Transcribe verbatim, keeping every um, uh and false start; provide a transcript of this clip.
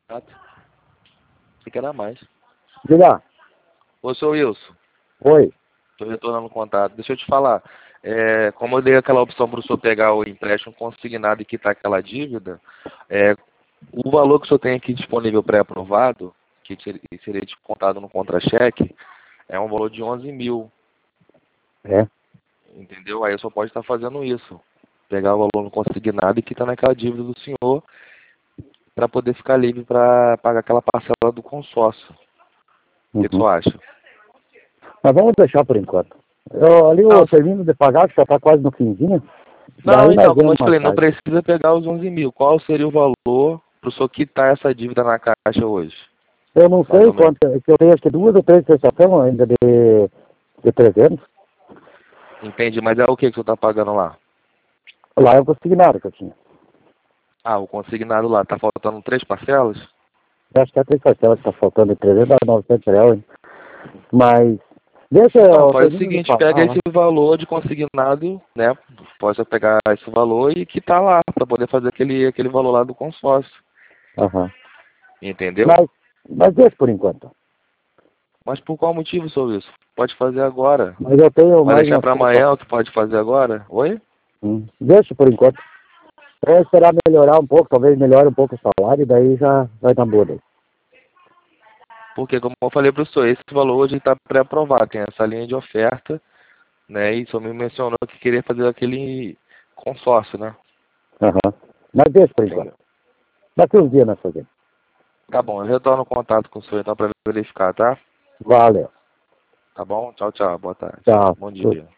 Você quer dar mais. Diga. Ô, seu Wilson. Oi. Estou retornando o contato. Deixa eu te falar. É, como eu dei aquela opção para o senhor pegar o empréstimo consignado e quitar aquela dívida, é, o valor que o senhor tem aqui disponível pré-aprovado, que seria descontado no contra-cheque, é um valor de onze mil. É. Entendeu? Aí o senhor pode estar fazendo isso. Pegar o valor no consignado e quitar naquela dívida do senhor para poder ficar livre para pagar aquela parcela do consórcio. O que, que o Uhum. senhor acha? Mas vamos deixar por enquanto. Eu, ali Não, eu termino de pagar, que já está quase no finzinho. não, Daí nós então, como eu vemos te mais falei, não tarde. precisa pegar os onze mil. Qual seria o valor para o senhor quitar essa dívida na caixa hoje? Eu não Mais sei ou menos. quanto, é que eu tenho acho que duas ou três prestações ainda de, de trezentos. Entendi, mas é o que que o senhor está pagando lá? Lá é o consignado que eu tinha. Ah, o consignado lá, tá faltando três parcelas? Eu acho que é três parcelas que está faltando de trezentos a novecentos reais. Mas, deixa Então, eu faz o termino de seguinte, pagar pega esse lá. valor de consignado, né? Pode pegar esse valor e quitar lá, para poder fazer aquele, aquele valor lá do consórcio. Aham. Entendeu? Mas, mas deixa por enquanto. Mas por qual motivo, seu Wilson? Pode fazer agora. Mas eu tenho Vai mais deixar umas para coisas. amanhã o que pode fazer agora? Oi? Hum. Deixa por enquanto. É esperar melhorar um pouco, talvez melhore um pouco o salário, e daí já vai dar boa daí. Porque, como eu falei para o senhor, esse valor hoje está pré-aprovado, tem essa linha de oferta, né? E o senhor me mencionou que queria fazer aquele consórcio, né? Aham. Mas deixa por enquanto. Entendeu? Daqui uns dias nós fazemos. Tá bom, eu retorno o contato com o senhor então para verificar, tá? Valeu. Tá bom? Tchau, tchau. Boa tarde. Tchau. Bom dia.